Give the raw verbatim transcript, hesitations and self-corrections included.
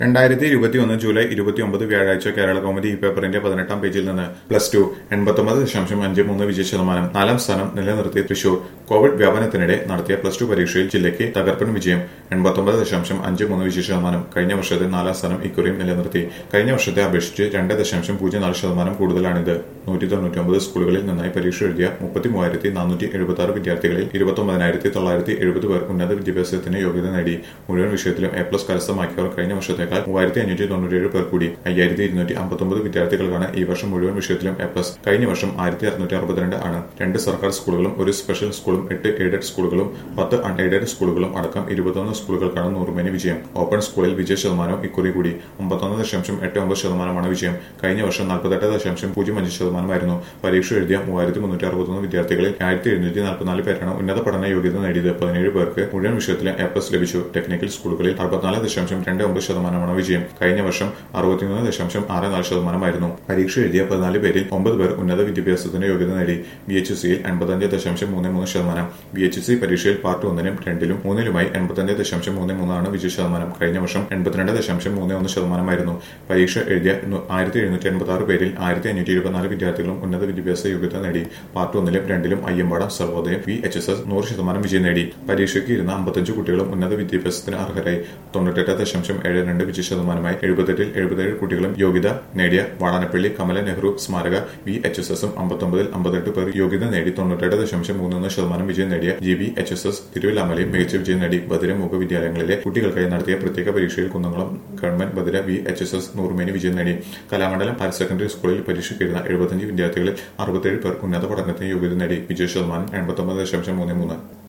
രണ്ടായിരത്തി ഇരുപത്തിയൊന്ന് ജൂലൈ ഇരുപത്തിയൊമ്പത് വ്യാഴാഴ്ച കേരള കൗമുദി ഈ പേപ്പറിന്റെ പതിനെട്ടാം പേജിൽ നിന്ന് പ്ലസ് ടു എൺപത്തൊമ്പത് ദശാംശം അഞ്ച് മൂന്ന് വിജയ ശതമാനം നാലാം സ്ഥാനം നിലനിർത്തി തൃശൂർ. കോവിഡ് വ്യാപനത്തിനിടെ നടത്തിയ പ്ലസ് ടു പരീക്ഷയിൽ ജില്ലയ്ക്ക് തകർപ്പൻ വിജയം. എൺപത്തൊമ്പത് ദശാംശം അഞ്ച് മൂന്ന് വിജയ ശതമാനം. കഴിഞ്ഞ വർഷത്തെ നാലാം സ്ഥാനം ഇക്കുറിയും നിലനിർത്തി. കഴിഞ്ഞ വർഷത്തെ അപേക്ഷിച്ച് രണ്ട് ദശാംശം പൂജ്യം നാല് ശതമാനം കൂടുതലാണിത്. നൂറ്റി തൊണ്ണൂറ്റിയൊമ്പത് സ്കൂളുകളിൽ നിന്നായി പരീക്ഷ എഴുതിയ മുപ്പത്തി മൂവായിരത്തി നാനൂറ്റി എഴുപത്തി ആറ് വിദ്യാർത്ഥികളിൽ ഇരുപത്തൊമ്പതിനായിരത്തി തൊള്ളായിരത്തി എഴുപത് പേർ ഉന്നത വിദ്യാഭ്യാസത്തിന് യോഗ്യത നേടി. മുഴുവൻ വിഷയത്തിലും എ പ്ലസ് കരസ്ഥമാക്കിയവർ കഴിഞ്ഞ വർഷത്തേക്കാൾ മൂവായിരത്തി അഞ്ഞൂറ്റി തൊണ്ണൂറ്റിയേഴ് പേർ കൂടി. അയ്യായിരത്തി ഇരുന്നൂറ്റി അമ്പത്തൊമ്പത് വിദ്യാർത്ഥികൾക്കാണ് ഈ വർഷം മുഴുവൻ വിഷയത്തിലും എ പ്ലസ്. കഴിഞ്ഞ വർഷം ആയിരത്തി അറുന്നൂറ്റി അറുപത്തിരണ്ട് ആണ്. രണ്ട് സർക്കാർ സ്കൂളുകളും ഒരു സ്പെഷ്യൽ സ്കൂളും എട്ട് എയ്ഡഡ് സ്കൂളുകളും പത്ത് അൺ എയ്ഡഡ് സ്കൂളുകളും അടക്കം ഇരുപത്തൊന്ന് സ്കൂളുകൾക്കാണ് നൂറുമേനി വിജയം. ഓപ്പൺ സ്കൂളിൽ വിജയ ശതമാനവും ഇക്കുറി കൂടി. ഒമ്പത്തൊന്ന് ദശാംശം എട്ട് ഒമ്പത് ശതമാനമാണ് വിജയം. കഴിഞ്ഞ വർഷം നാൽപ്പത്തെട്ട് ദശാംശം പൂജ്യം അഞ്ച് ശതമാനമായിരുന്നു. പരീക്ഷ എഴുതിയ മൂവായിരത്തി മുന്നൂറ്റി അറുപത്തൊന്ന് വിദ്യാർത്ഥികളിൽ ആയിരത്തി എഴുന്നൂറ്റി നാൽപ്പത്തിനാല് പേരാണ് ഉന്നത പഠന യോഗ്യത നേടിയത്. പതിനേഴ് പേർക്ക് മുഴുവൻ വിഷയത്തിലും എ പ്ലസ് ലഭിച്ചു. ടെക്നിക്കൽ സ്കൂളുകളിൽ അറുപത്തിനാല് ദശാംശം രണ്ട് ഒമ്പത് ശതമാനമാണ് വിജയം. കഴിഞ്ഞ വർഷം അറുപത്തിമൂന്ന് ദശാംശം ആറ് നാല് ശതമാനമായിരുന്നു. പരീക്ഷ എഴുതിയ പതിനാല് പേരിൽ ഒമ്പത് പേർ ഉന്നത വിദ്യാഭ്യാസത്തിന് യോഗ്യത നേടി. ബി എച്ച് സിയിൽ എൺപത്തഞ്ച് ദശാംശം മൂന്ന് മൂന്ന് ശതമാനം. ബി എച്ച് സി പരീക്ഷയിൽ പാർട്ട് ഒന്നിനും രണ്ടിലും മൂന്നിലുമായി എൺപത്തഞ്ച് ദശാംശം മൂന്ന് മൂന്നാണ് വിജയ ശതമാനം. കഴിഞ്ഞ വർഷം എൺപത്തിരണ്ട് ദശാംശം മൂന്ന് ഒന്ന് ശതമാനമായിരുന്നു. പരീക്ഷ എഴുതിയ ആയിരത്തി എഴുന്നൂറ്റി എൺപത്തി ആറ് പേരിൽ ആയിരത്തി അഞ്ഞൂറ്റി ഇരുപത്തിനാല് വിദ്യാർത്ഥികളും ഉന്നത വിദ്യാഭ്യാസ യോഗ്യത നേടി. പാർട്ട് ഒന്നിലും രണ്ടിലും Ayyampadam Sarvodayam V H S S നൂറ് ശതമാനം വിജയം നേടി. പരീക്ഷയ്ക്ക് ഇരുന്ന അമ്പത്തഞ്ച് കുട്ടികളും ഉന്നത വിദ്യാഭ്യാസത്തിന് അർഹരായി. തൊണ്ണൂറ്റെട്ട് ദശാംശം ഏഴ് രണ്ട് വിജയ ശതമാനമായി. എഴുപത്തെട്ടിൽ എഴുപത്തേഴ് കുട്ടികളും യോഗ്യത നേടിയ വാടാനപ്പള്ളി കമല നെഹ്റു സ്മാരക വി എച്ച് എസ് എസും അമ്പത്തൊമ്പതിൽ അമ്പത്തെട്ട് പേർ യോഗ്യത നേടി തൊണ്ണൂറ്റെട്ട് ദശാംശം മൂന്ന് ശതമാനം വിജയം നേടിയ G V H S S തിരുവല്ലാമലയും മികച്ച വിജയം നേടി. ബദിരമുഖ വിദ്യാലയങ്ങളിലെ കുട്ടികൾക്കായി നടത്തിയ പ്രത്യേക പരീക്ഷയിൽ കുന്നംകുളം ഗവൺമെന്റ് ബദിര വി എച്ച് എസ് എസ് നൂറുമേനി വിജയം നേടി. കലാമണ്ഡലം ഹയർ സെക്കൻഡറി സ്കൂളിൽ പരീക്ഷയ്ക്കിരുന്ന എഴുപത്തഞ്ച് വിദ്യാർത്ഥികളിൽ അറുപത്തേഴ് പേർ ഉന്നത പഠനത്തിന് യോഗ്യത നേടി. വിജയ ശതമാനം എൺപത്തൊമ്പത് ദശാംശം മൂന്ന് മൂന്ന്.